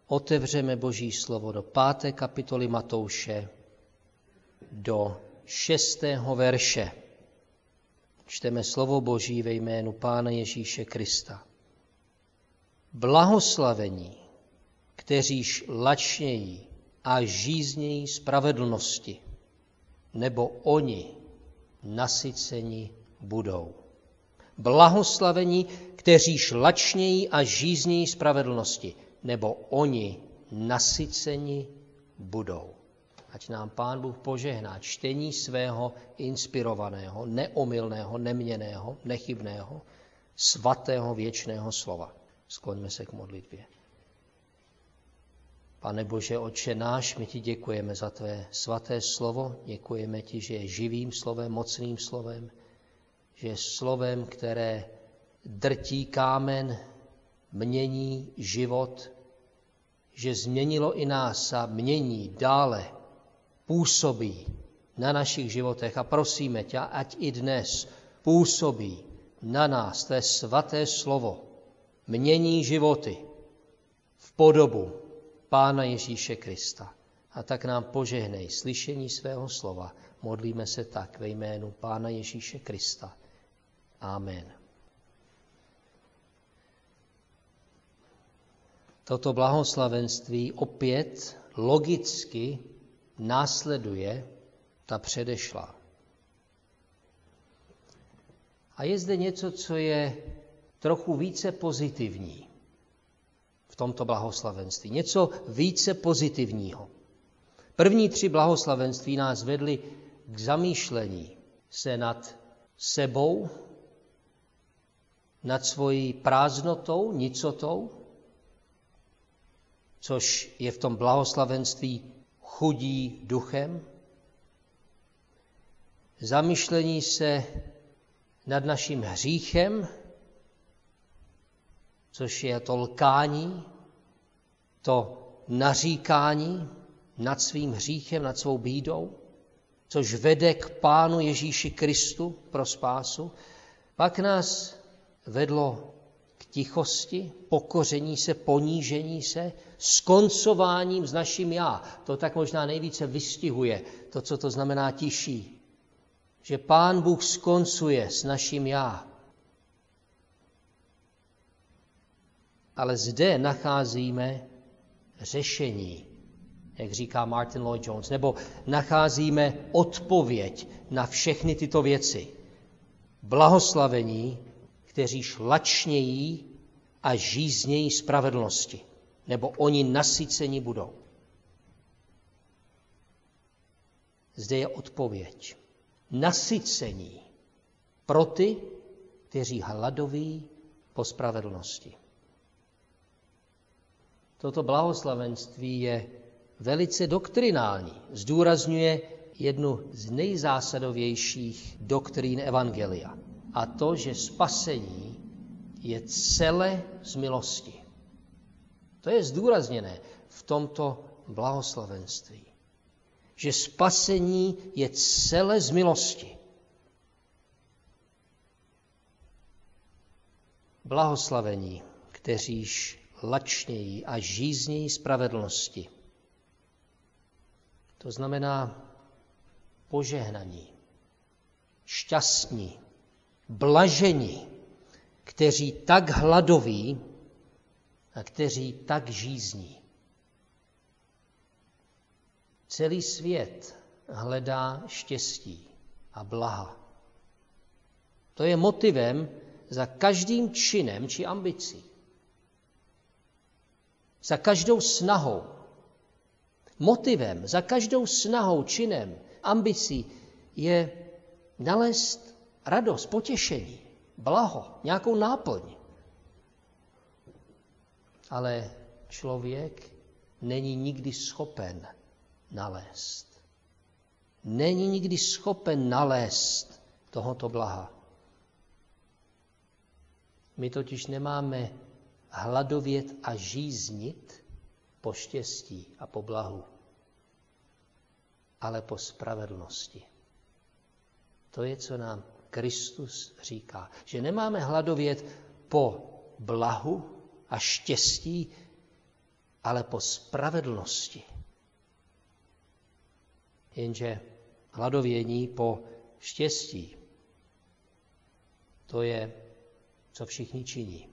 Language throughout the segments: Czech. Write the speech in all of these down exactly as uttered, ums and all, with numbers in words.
otevřeme Boží slovo do páté kapitoly Matouše, do šestého verše. Čteme slovo Boží ve jménu Pána Ježíše Krista. Blahoslavení, kteříž lačnějí a žíznějí spravedlnosti, nebo oni nasyceni budou. Blahoslavení, kteříž lačnějí a žíznějí spravedlnosti, nebo oni nasyceni budou. Ať nám Pán Bůh požehná čtení svého inspirovaného, neomylného, neměnného, nechybného, svatého věčného slova. Skloňme se k modlitbě. Pane Bože, Otče náš, my ti děkujeme za tvé svaté slovo, děkujeme ti, že je živým slovem, mocným slovem, že je slovem, které drtí kámen, mění život, že změnilo i nás a mění dále, působí na našich životech a prosíme tě, ať i dnes působí na nás tvé svaté slovo, mění životy v podobu Pána Ježíše Krista. A tak nám požehnej slyšení svého slova. Modlíme se tak ve jménu Pána Ježíše Krista. Amen. Toto blahoslavenství opět logicky následuje ta předešlá. A je zde něco, co je trochu více pozitivní v tomto blahoslavenství. Něco více pozitivního. První tři blahoslavenství nás vedly k zamýšlení se nad sebou, nad svojí prázdnotou, nicotou, což je v tom blahoslavenství chudí duchem. Zamýšlení se nad naším hříchem, což je to lkání, to naříkání nad svým hříchem, nad svou bídou, což vede k Pánu Ježíši Kristu pro spásu. Pak nás vedlo k tichosti, pokoření se, ponížení se, skoncováním s naším já. To tak možná nejvíce vystihuje to, co to znamená tiší. Že Pán Bůh skoncuje s naším já. Ale zde nacházíme řešení, jak říká Martin Lloyd-Jones, nebo nacházíme odpověď na všechny tyto věci. Blahoslavení, kteří lačnějí a žíznějí spravedlnosti, nebo oni nasyceni budou. Zde je odpověď. Nasycení pro ty, kteří hladoví po spravedlnosti. Toto blahoslavenství je velice doktrinální. Zdůrazňuje jednu z nejzásadovějších doktrín evangelia. A to, že spasení je celé z milosti. To je zdůrazněné v tomto blahoslavenství. Že spasení je celé z milosti. Blahoslavení, kteříž lačnějí a žíznějí spravedlnosti. To znamená požehnaní, šťastní, blažení, kteří tak hladoví a kteří tak žízní. Celý svět hledá štěstí a blaha. To je motivem za každým činem či ambicí. Za každou snahou. Motivem za každou snahou, činem, ambicí je nalézt radost, potěšení, blaho, nějakou náplň. Ale člověk není nikdy schopen nalézt. Není nikdy schopen nalézt tohoto blaha. My totiž nemáme hladovět a žíznit po štěstí a po blahu, ale po spravedlnosti. To je, co nám Kristus říká. Že nemáme hladovět po blahu a štěstí ale po spravedlnosti. Jenže hladovění po štěstí, to je, co všichni činí.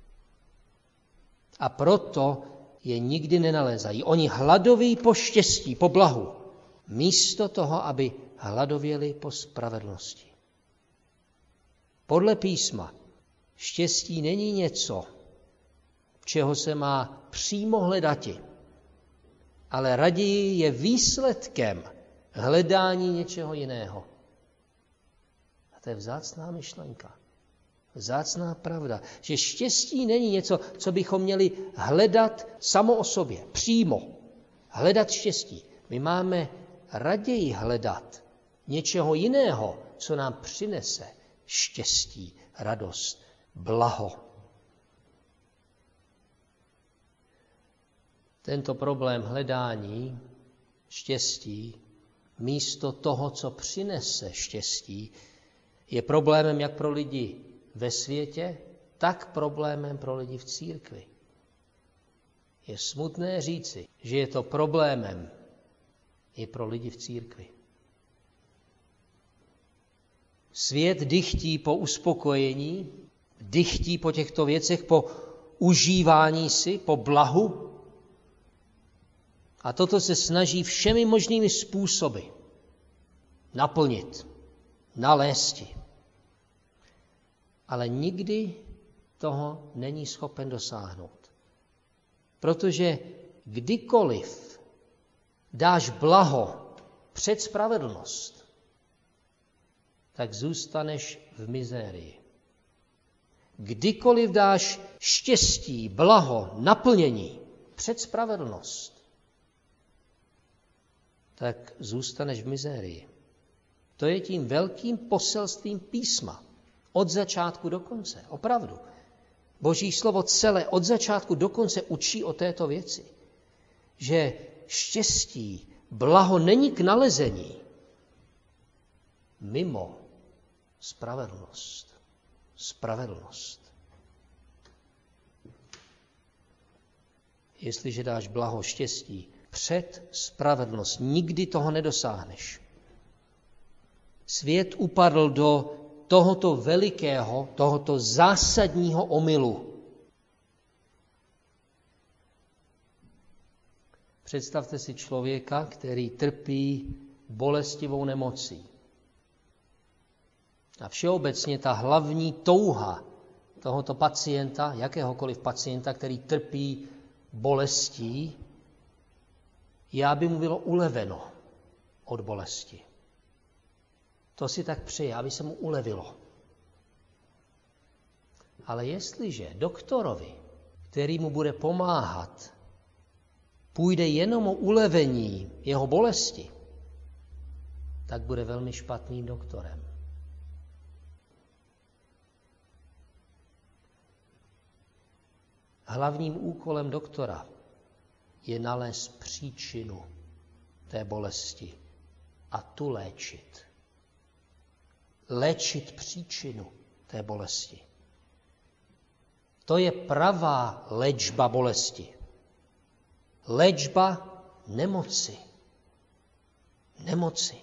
A proto je nikdy nenalézají. Oni hladoví po štěstí, po blahu, místo toho, aby hladověli po spravedlnosti. Podle písma štěstí není něco, čeho se má přímo hledati, ale raději je výsledkem hledání něčeho jiného. A to je vzácná myšlenka. Vzácná pravda, že štěstí není něco, co bychom měli hledat samo o sobě, přímo. Hledat štěstí. My máme raději hledat něčeho jiného, co nám přinese štěstí, radost, blaho. Tento problém hledání štěstí místo toho, co přinese štěstí, je problémem jak pro lidi ve světě, tak problémem pro lidi v církvi. Je smutné říci, že je to problémem i pro lidi v církvi. Svět dychtí po uspokojení, dychtí po těchto věcech, po užívání si, po blahu. A toto se snaží všemi možnými způsoby naplnit, nalézti. Ale nikdy toho není schopen dosáhnout. Protože kdykoliv dáš blaho před spravedlnost, tak zůstaneš v mizérii. Kdykoliv dáš štěstí, blaho, naplnění před spravedlnost, tak zůstaneš v mizérii. To je tím velkým poselstvím písma. Od začátku do konce. Opravdu. Boží slovo celé od začátku do konce učí o této věci. Že štěstí, blaho není k nalezení mimo spravedlnost. Spravedlnost. Jestliže dáš blaho štěstí před spravedlnost, nikdy toho nedosáhneš. Svět upadl do tohoto velikého, tohoto zásadního omylu. Představte si člověka, který trpí bolestivou nemocí. A všeobecně ta hlavní touha tohoto pacienta, jakéhokoliv pacienta, který trpí bolestí, je, aby mu bylo uleveno od bolesti. To si tak přeje, aby se mu ulevilo. Ale jestliže doktorovi, který mu bude pomáhat, půjde jenom o ulevení jeho bolesti, tak bude velmi špatným doktorem. Hlavním úkolem doktora je nalézt příčinu té bolesti a tu léčit. Léčit příčinu té bolesti. To je pravá léčba bolesti. Léčba nemoci. Nemoci.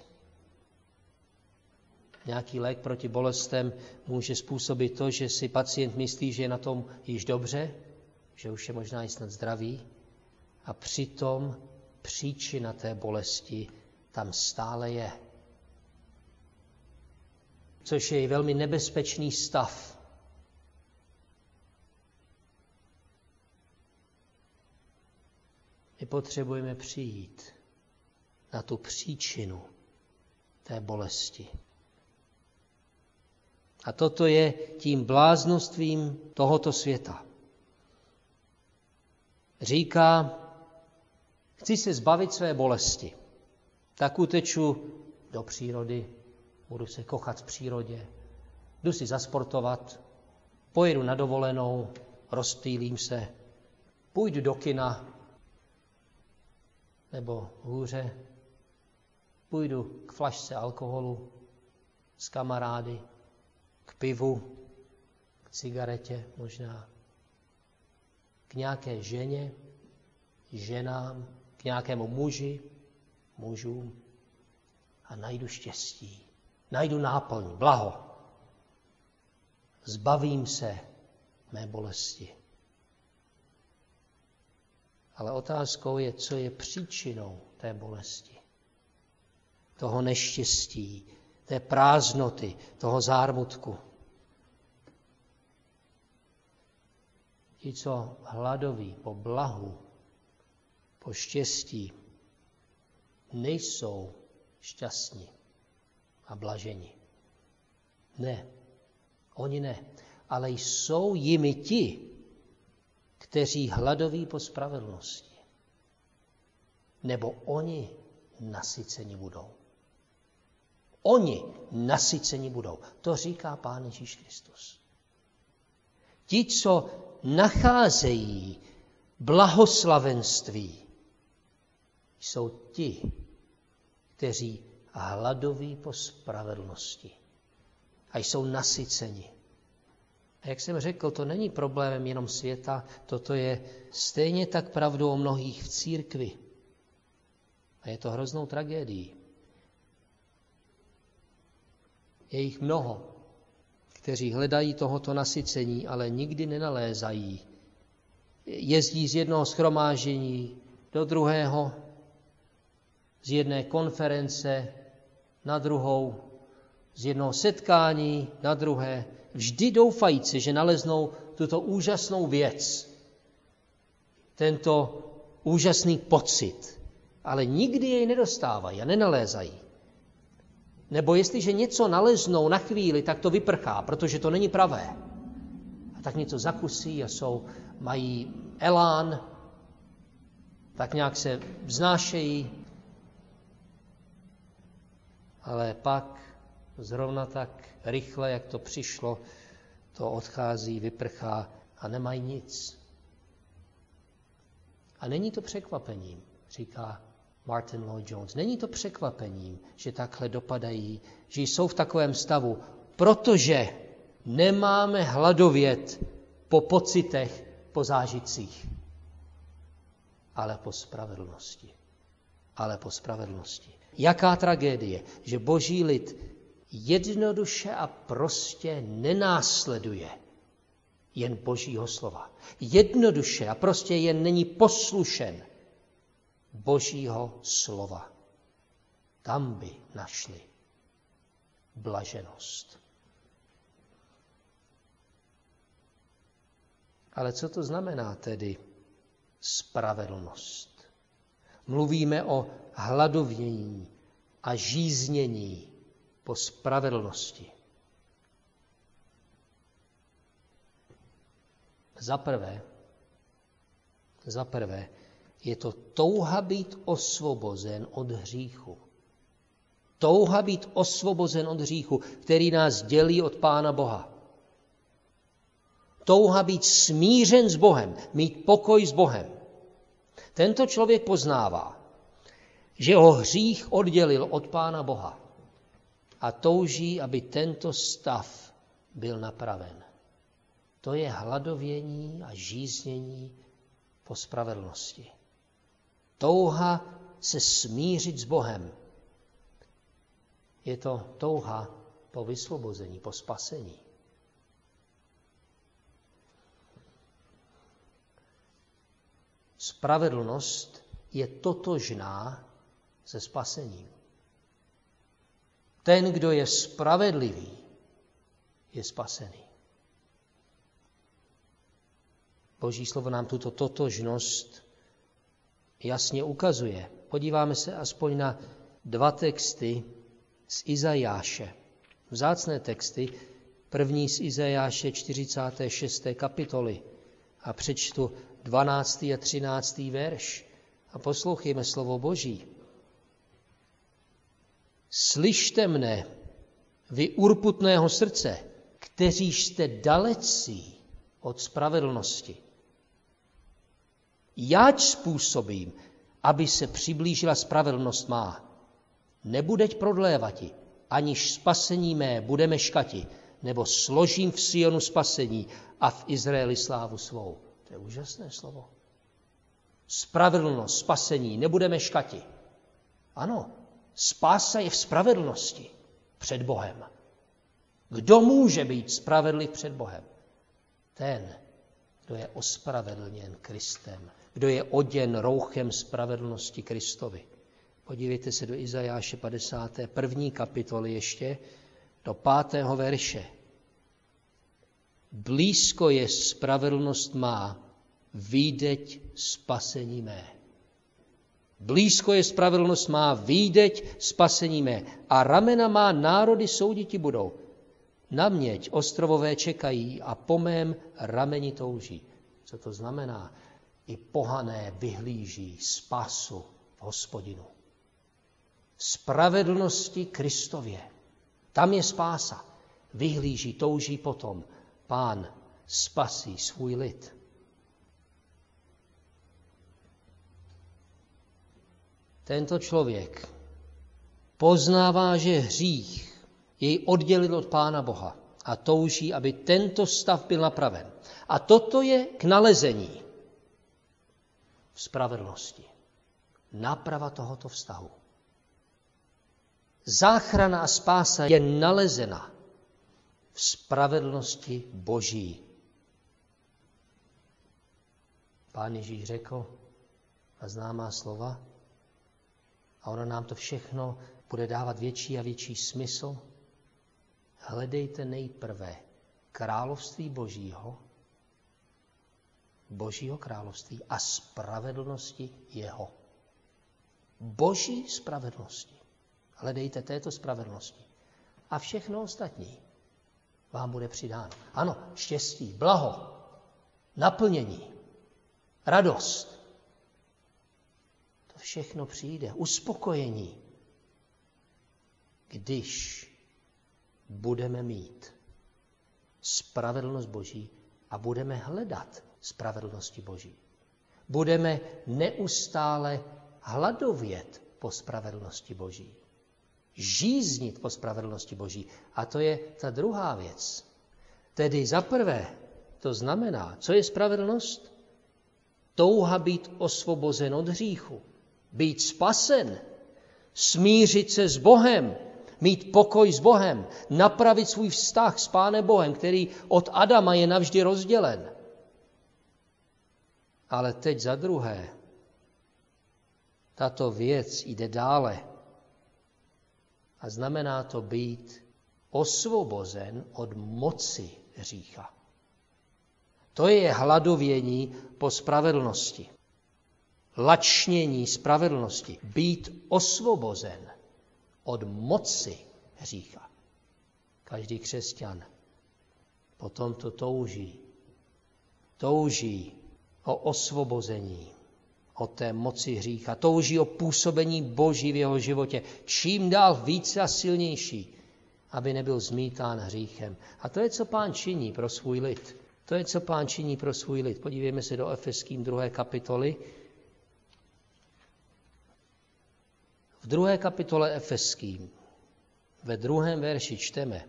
Nějaký lék proti bolestem může způsobit to, že si pacient myslí, že je na tom již dobře, že už je možná i snad zdravý, a přitom příčina té bolesti tam stále je. Což je i velmi nebezpečný stav. My potřebujeme přijít na tu příčinu té bolesti. A toto je tím bláznostvím tohoto světa. Říká, chci se zbavit své bolesti, tak uteču do přírody, budu se kochat v přírodě, jdu si zasportovat, pojedu na dovolenou, rozptýlím se, půjdu do kina, nebo hůře, půjdu k flašce alkoholu s kamarády, k pivu, k cigaretě možná, k nějaké ženě, ženám, k nějakému muži, mužům a najdu štěstí, najdu náplň, blaho. Zbavím se mé bolesti. Ale otázkou je, co je příčinou té bolesti, toho neštěstí, té prázdnoty, toho zármutku. Ti, co hladoví po blahu, po štěstí, nejsou šťastní a blažení. Ne, oni ne, ale jsou jimi ti, kteří hladoví po spravedlnosti. Nebo oni nasyceni budou. Oni nasyceni budou. To říká Pán Ježíš Kristus. Ti, co nacházejí blahoslavenství, jsou ti, kteří hladoví po spravedlnosti a jsou nasyceni. A jak jsem řekl, to není problémem jenom světa, toto je stejně tak pravdou o mnohých v církvi. A je to hroznou tragédií. Je jich mnoho, kteří hledají tohoto nasycení, ale nikdy nenalézají. Jezdí z jednoho shromáždění do druhého, z jedné konference na druhou, z jednoho setkání na druhé, vždy doufající, že naleznou tuto úžasnou věc, tento úžasný pocit, ale nikdy jej nedostávají a nenalézají. Nebo jestliže něco naleznou na chvíli, tak to vyprchá, protože to není pravé. A tak něco zakusí a jsou, mají elán, tak nějak se vznášejí, ale pak zrovna tak rychle, jak to přišlo, to odchází, vyprchá a nemají nic. A není to překvapením, říká Martin Lloyd-Jones. Není to překvapením, že takhle dopadají, že jsou v takovém stavu, protože nemáme hladovět po pocitech, po zážitcích, ale po spravedlnosti. Ale po spravedlnosti. Jaká tragédie, že boží lid jednoduše a prostě nenásleduje jen božího slova. Jednoduše a prostě jen není poslušen božího slova. Tam by našli blaženost. Ale co to znamená tedy spravedlnost? Mluvíme o hladovění a žíznění po spravedlnosti. Za prvé, za prvé je to touha být osvobozen od hříchu. Touha být osvobozen od hříchu, který nás dělí od Pána Boha. Touha být smířen s Bohem, mít pokoj s Bohem. Tento člověk poznává, že ho hřích oddělil od Pána Boha a touží, aby tento stav byl napraven. To je hladovění a žíznění po spravedlnosti. Touha se smířit s Bohem. Je to touha po vysvobození, po spasení. Spravedlnost je totožná se spasením. Ten, kdo je spravedlivý, je spasený. Boží slovo nám tuto totožnost jasně ukazuje. Podíváme se aspoň na dva texty z Izajáše. Vzácné texty, první z Izajáše čtyřicáté šesté kapitoly. A přečtu dvanáctý a třináctý verš. A poslouchejme slovo Boží. Slyšte mne, vy urputného srdce, kteří jste dalecí od spravedlnosti. Jáč způsobím, aby se přiblížila spravedlnost má. Nebudeť prodlévati, aniž spasení mé bude meškati, nebo složím v Sionu spasení a v Izraeli slávu svou. To je úžasné slovo. Spravedlnost, spasení, nebudeme škati. Ano, spása je v spravedlnosti před Bohem. Kdo může být spravedlivý před Bohem? Ten, kdo je ospravedlněn Kristem, kdo je oděn rouchem spravedlnosti Kristovi. Podívejte se do Izajáše padesáté první kapitoly ještě, do pátého verše. Blízko je spravedlnost má, výdeť spasení mé. Blízko je spravedlnost má, výdeť spasení mé. A ramena má národy souditi budou. Na měť ostrovové čekají a po mém rameni touží. Co to znamená? I pohané vyhlíží spásu v Hospodinu. V spravedlnosti Kristově. Tam je spása. Vyhlíží, touží potom. Pán spasí svůj lid. Tento člověk poznává, že hřích jej oddělil od Pána Boha a touží, aby tento stav byl napraven. A toto je k nalezení v spravedlnosti. Náprava tohoto vztahu. Záchrana a spása je nalezena v spravedlnosti Boží. Pán Ježíš řekl a známá slova, a ono nám to všechno bude dávat větší a větší smysl. Hledejte nejprve království Božího, Božího království a spravedlnosti jeho. Boží spravedlnosti. Hledejte této spravedlnosti. A všechno ostatní vám bude přidáno. Ano, štěstí, blaho, naplnění, radost. To všechno přijde. Uspokojení, když budeme mít spravedlnost Boží a budeme hledat spravedlnosti Boží. Budeme neustále hladovět po spravedlnosti Boží. Žíznit po spravedlnosti Boží. A to je ta druhá věc. Tedy za prvé, to znamená, co je spravedlnost? Touha být osvobozen od hříchu. Být spasen. Smířit se s Bohem. Mít pokoj s Bohem. Napravit svůj vztah s Pánem Bohem, který od Adama je navždy rozdělen. Ale teď za druhé, tato věc jde dále. A znamená to být osvobozen od moci hřícha. To je hladovění po spravedlnosti. Lačnění spravedlnosti. Být osvobozen od moci hřícha. Každý křesťan potom to touží. Touží o osvobození od té moci hřícha. Touží o působení Boží v jeho životě. Čím dál více a silnější, aby nebyl zmítán hříchem. A to je, co Pán činí pro svůj lid. To je, co Pán činí pro svůj lid. Podívejme se do Efeským druhé kapitoly. V druhé kapitole Efeským, ve druhém verši čteme.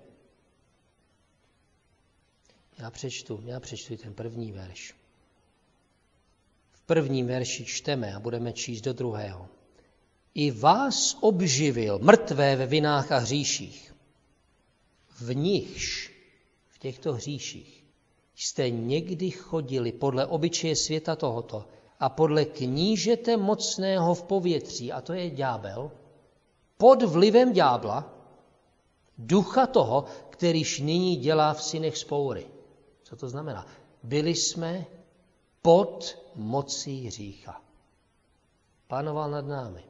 Já přečtu, já přečtu ten první verš. V prvním verši čteme a budeme číst do druhého. I vás obživil mrtvé ve vinách a hříších. V nichž, v těchto hříších, jste někdy chodili podle obyčeje světa tohoto a podle knížete mocného v povětří, a to je ďábel, pod vlivem ďábla, ducha toho, kterýž nyní dělá v synech vzpoury. Co to znamená? Byli jsme pod mocí hřícha. Panoval nad námi.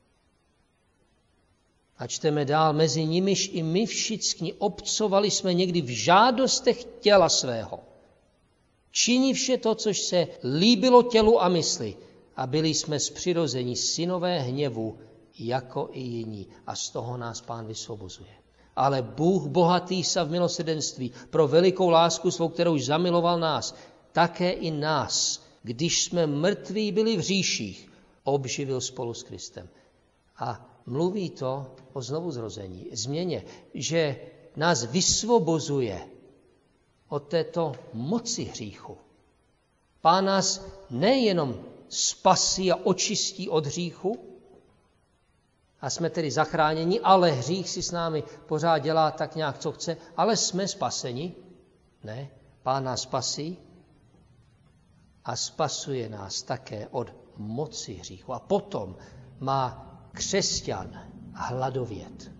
A čteme dál, mezi nimiž i my všichni obcovali jsme někdy v žádostech těla svého. Činí vše to, což se líbilo tělu a mysli. A byli jsme z přirození synové hněvu, jako i jiní. A z toho nás Pán vysvobozuje. Ale Bůh bohatý sa v milosrdenství pro velikou lásku svou, kterou už zamiloval nás, také i nás, když jsme mrtví byli v hříších, obživil spolu s Kristem. A mluví to o znovuzrození, změně, že nás vysvobozuje od této moci hříchu. Pán nás nejenom spasí a očistí od hříchu. A jsme tedy zachráněni, ale hřích si s námi pořád dělá tak nějak, co chce, ale jsme spaseni. Ne, Pán nás spasí a spasuje nás také od moci hříchu. A potom má křesťan hladovět.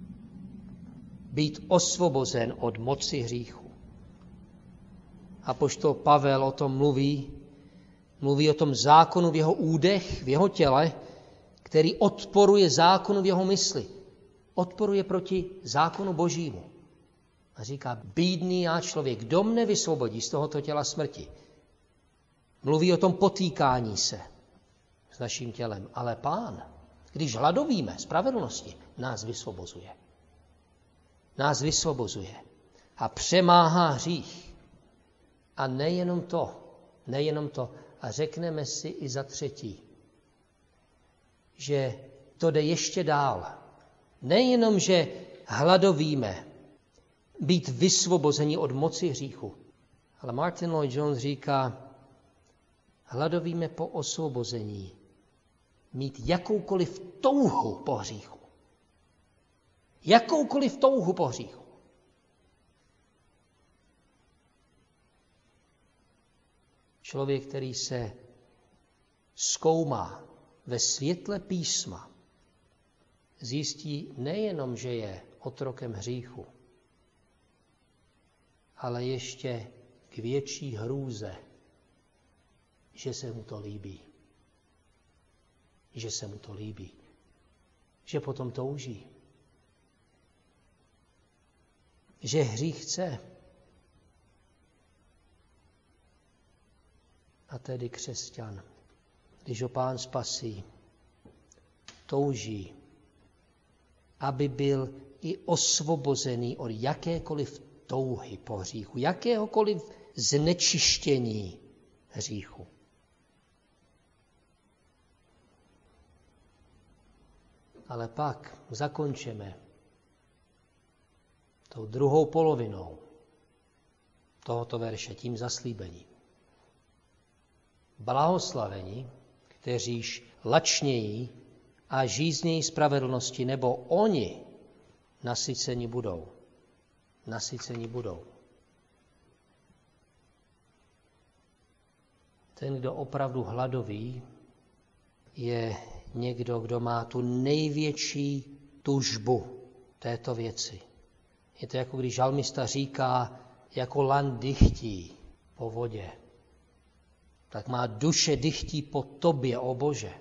Být osvobozen od moci hříchu. Apoštol Pavel o tom mluví. Mluví o tom zákonu v jeho údech, v jeho těle, který odporuje zákonu v jeho mysli. Odporuje proti zákonu Božímu. A říká, bídný já člověk, kdo mne vysvobodí z tohoto těla smrti. Mluví o tom potýkání se s naším tělem. Ale Pán, když hladovíme spravedlnosti, nás vysvobozuje. Nás vysvobozuje a přemáhá hřích. A nejenom to, nejenom to, a řekneme si i za třetí, že to jde ještě dál. Nejenom, že hladovíme být vysvobozeni od moci hříchu, ale Martin Lloyd-Jones říká, hladovíme po osvobození, mít jakoukoliv touhu po hříchu. Jakoukoliv touhu po hříchu. Člověk, který se zkoumá ve světle písma, zjistí nejenom, že je otrokem hříchu, ale ještě k větší hrůze, že se mu to líbí. Že se mu to líbí. Že potom touží. Že hřích chce. A tedy křesťan, když ho Pán spasí, touží, aby byl i osvobozený od jakékoliv touhy po hříchu, jakéhokoliv znečištění hříchu. Ale pak zakončíme tou druhou polovinou tohoto verše, tím zaslíbením. Blahoslavení, kteříž lačnějí a žíznějí spravedlnosti, nebo oni nasyceni budou. Nasyceni budou. Ten, kdo opravdu hladoví, je někdo, kdo má tu největší tužbu této věci. Je to jako když žalmista říká, jako lan dychtí po vodě. Tak má duše dychtí po tobě, o Bože.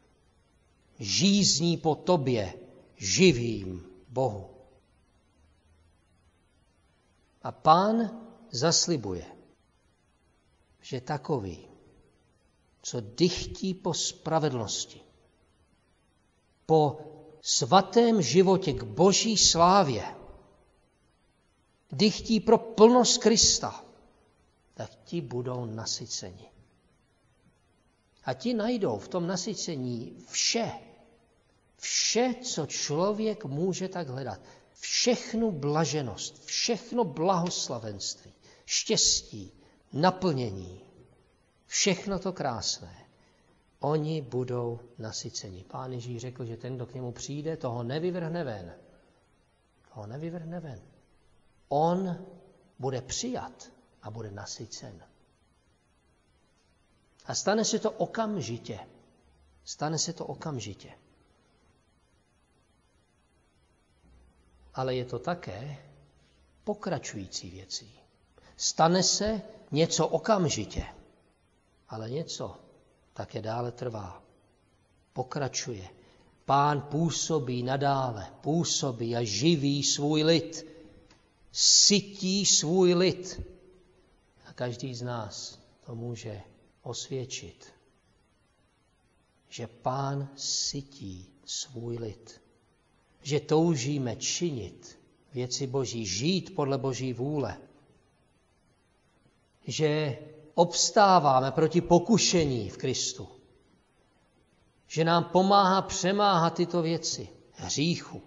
Žízní po tobě, živým Bohu. A Pán zaslibuje, že takový, co dychtí po spravedlnosti, po svatém životě k Boží slávě, dychtí pro plnost Krista, tak ti budou nasyceni. A ti najdou v tom nasycení vše, vše, co člověk může tak hledat. Všechnu blaženost, všechno blahoslavenství, štěstí, naplnění, všechno to krásné. Oni budou nasyceni. Pán Ježíš řekl, že ten, kdo k němu přijde, toho nevyvrhne ven. Toho nevyvrhne ven. On bude přijat a bude nasycen. A stane se to okamžitě. Stane se to okamžitě. Ale je to také pokračující věcí. Stane se něco okamžitě, ale něco také dále trvá. Pokračuje. Pán působí nadále, působí a živí svůj lid. Sytí svůj lid. A každý z nás to může osvědčit, že Pán sytí svůj lid. Že toužíme činit věci Boží, žít podle Boží vůle. Že obstáváme proti pokušení v Kristu. Že nám pomáhá přemáhat tyto věci, hříchu.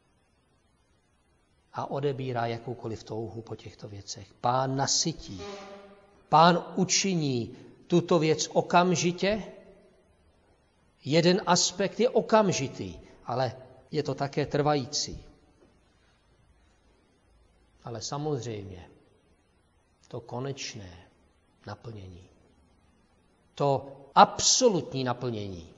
A odebírá jakoukoliv touhu po těchto věcech. Pán nasytí. Pán učiní tuto věc okamžitě Jeden aspekt je okamžitý, ale je to také trvající. Ale samozřejmě to konečné naplnění, to absolutní naplnění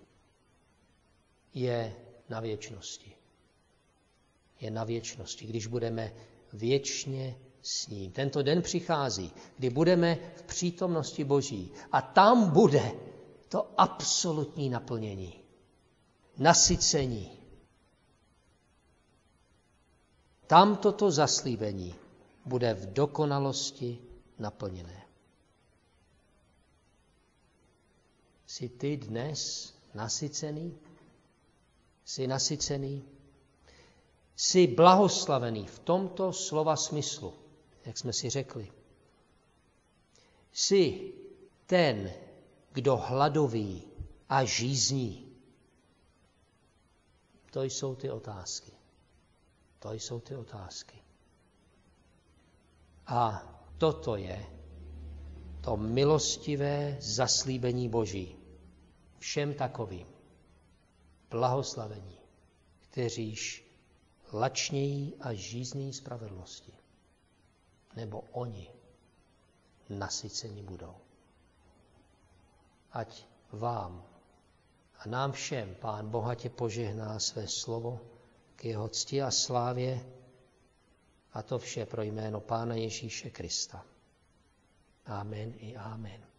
je na věčnosti. Je na věčnosti, když budeme věčně s ním. Tento den přichází, kdy budeme v přítomnosti Boží a tam bude to absolutní naplnění, nasycení. Tam toto zaslíbení bude v dokonalosti naplněné. Jsi ty dnes nasycený? Jsi nasycený? Jsi blahoslavený v tomto slova smyslu, jak jsme si řekli. Jsi ten, kdo hladoví a žízní. To jsou ty otázky. To jsou ty otázky. A toto je to milostivé zaslíbení Boží všem takovým blahoslavení, kteříž lačnějí a žízní spravedlnosti, nebo oni nasyceni budou. Ať vám a nám všem Pán bohatě požehná své slovo k jeho cti a slávě, a to vše pro jméno Pána Ježíše Krista. Amen i amen.